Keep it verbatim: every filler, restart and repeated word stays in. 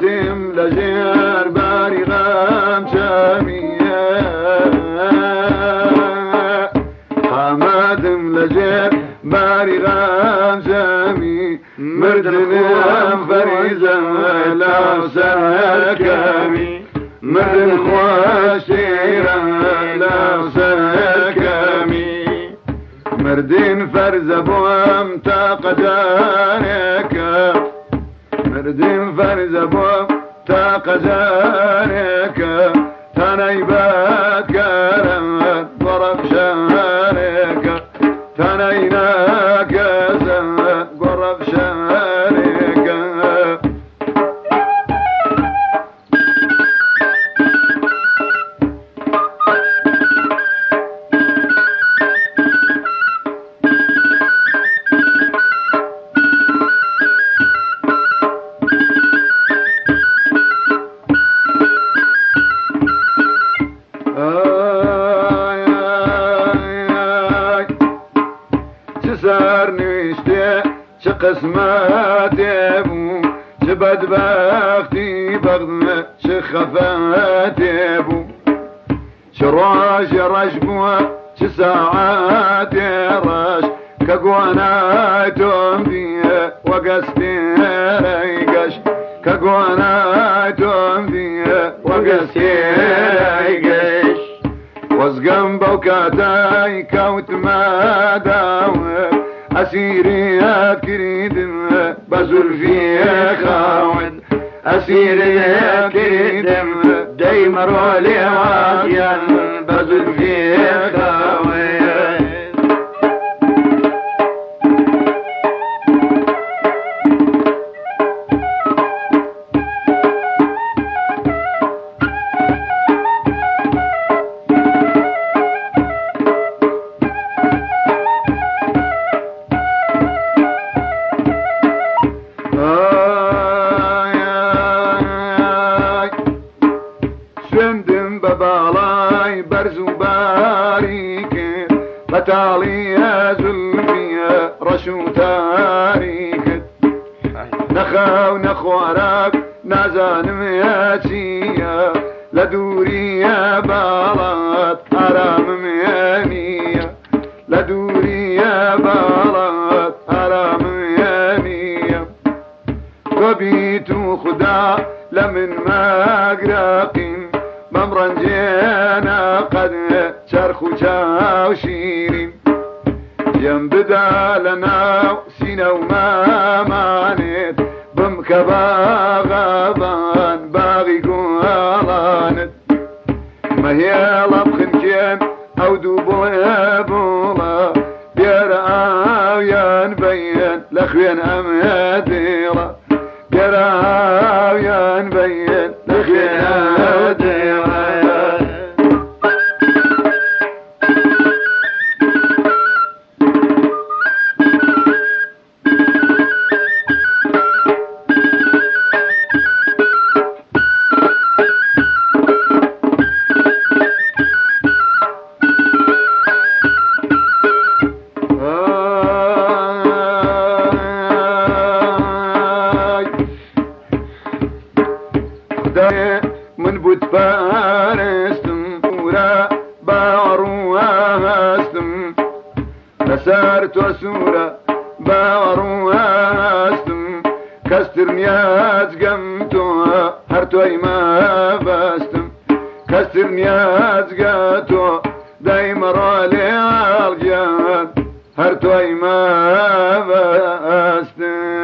قامتم لجير باري غام جميع قامتم لجير باري غام جميع مردن فريزا لو سكمي مردن خوشيرا لو سكمي مردين فرز بوام تقدارك مردين فرز بوام تقدارك تنيبات كرمت ضرب شارك تنيناك زمت قرب شارك قسمات يبو شبد بختي بغض شخفات يبو شراش رشبوا شساعات يراش كقوانا تومدي وقستي ريقش كقوانا تومدي وقستي ريقش وزقم بوكاتاي كوت ما داوم أسيري يا كريدم بزر في خاون أسيري يا كريدم دايما رولي واقيا بزر في خاون فتالي يا زلمي رشو تاريك نخاو نخوارك نازان مياتيا لدوري يا بالات حرام ميانية لدوري يا بالات حرام ميانية وبيت خدا لمن ما قراقين بمرنجينا قد شرخ وشاوشيرين ينبدا لنا سينا وما مانت بمكبا غابان باغي قوالانت ما هي لبخن كيم او دوبولا بولا بيرا ينبين لخوين امديرا بيرا ينبين لخوين امديرا من بود فارستم ورا باروهاستم لسارت وسورة باروهاستم كستر نياز قمتوها هرتوي ما باستم كستر نياز قاتو دايما رالي عالجان هرتوي ما باستم